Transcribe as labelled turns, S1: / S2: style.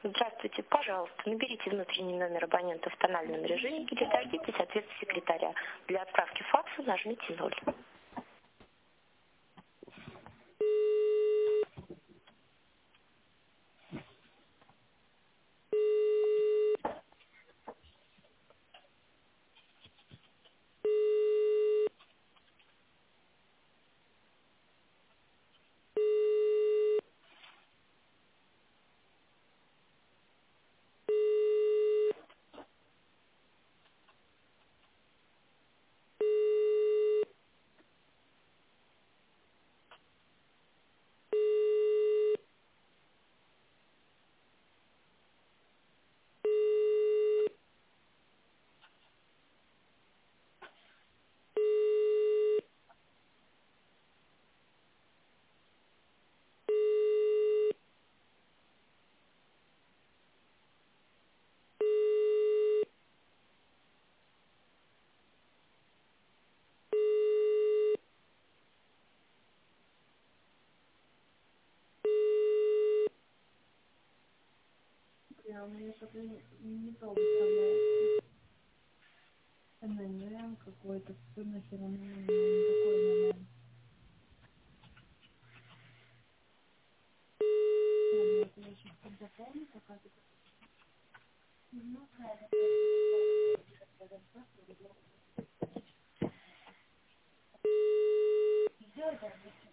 S1: Здравствуйте, пожалуйста, наберите внутренний номер абонента в тональном режиме или дождитесь ответа секретаря. Для отправки факса нажмите 0.
S2: У меня что-то не то выставляется. ННН какой-то, что нахер ННН, какой ННН. Вот я сейчас запомню, пока ты... Ну, да,